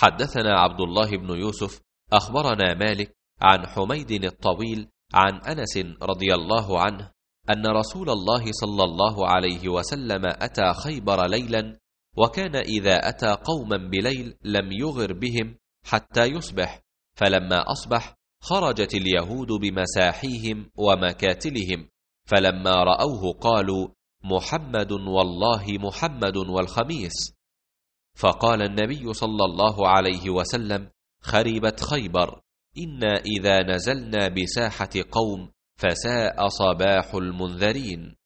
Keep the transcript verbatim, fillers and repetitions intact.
حدثنا عبد الله بن يوسف أخبرنا مالك عن حميد الطويل عن أنس رضي الله عنه أن رسول الله صلى الله عليه وسلم أتى خيبر ليلا، وكان إذا أتى قوما بليل لم يغر بهم حتى يصبح، فلما أصبح خرجت اليهود بمساحيهم ومكاتلهم، فلما رأوه قالوا: محمد والله محمد والخميس. فقال النبي صلى الله عليه وسلم: خربت خيبر، إنا إذا نزلنا بساحة قوم فساء صباح المنذرين.